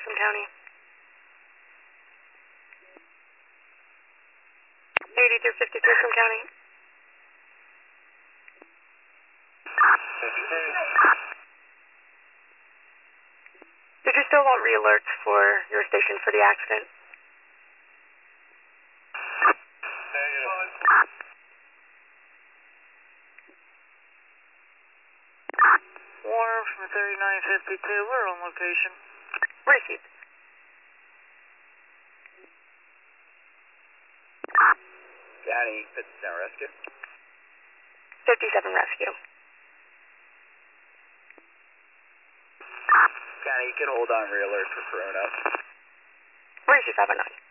from County. 8253 from County. Did you still want re-alerts for your station for the accident? Warner from 3952, we're on location. Received. County, 57 Rescue. 57 Rescue. County, you can hold on re-alert for Corona. Received 59.